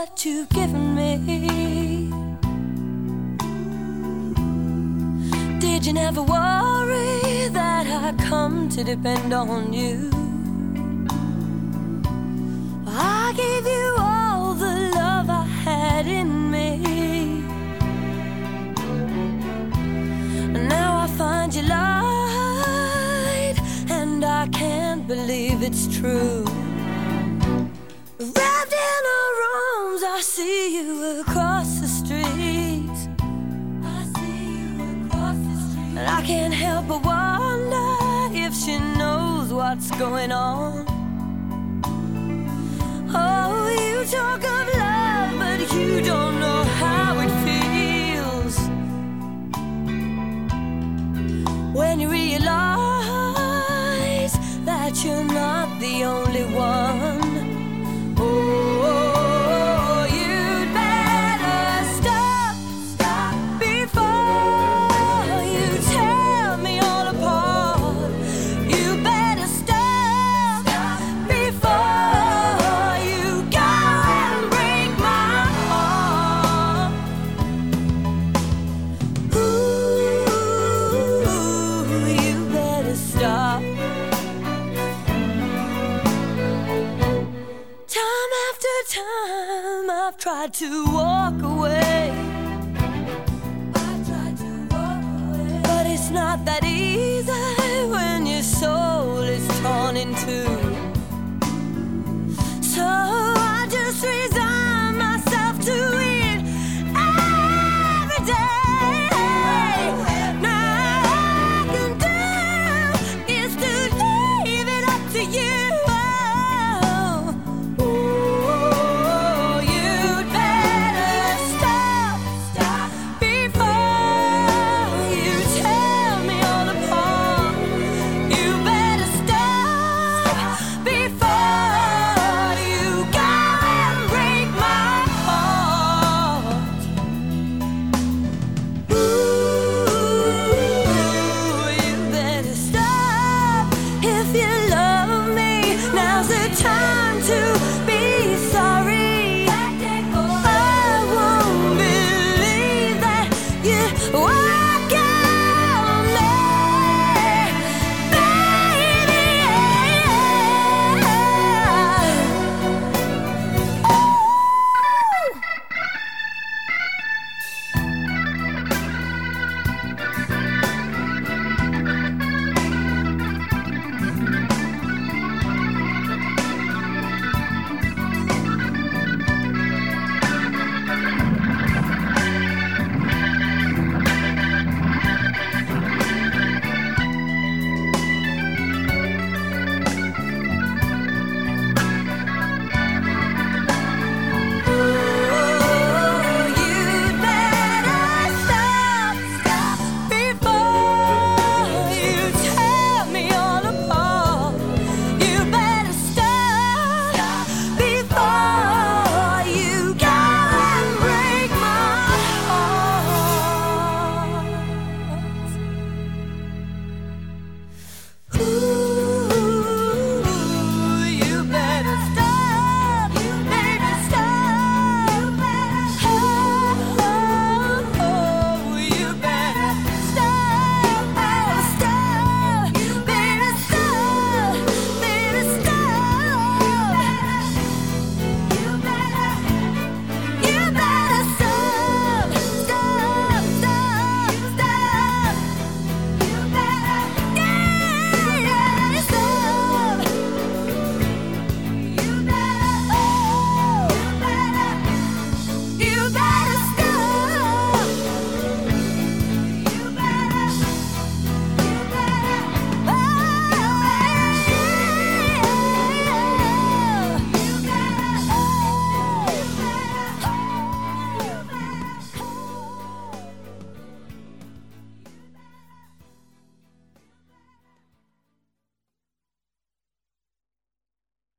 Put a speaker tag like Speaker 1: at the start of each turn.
Speaker 1: that you've given me. Did you never worry that I'd come to depend on you? I gave you all the love I had in me, and now I find you lied, and I can't believe it's true. Wrapped in our arms, I see you across the street. I see you across the street, and I can't help but wonder if she knows what's going on. Oh, you talk of love, but you don't know how it feels when you realize that you're not the only one. Oh, you'd better stop before you tear me all apart. You better stop before you go and break my heart. Ooh, you better stop. Time after time I've tried to walk away. But it's not that easy when your soul is torn in two.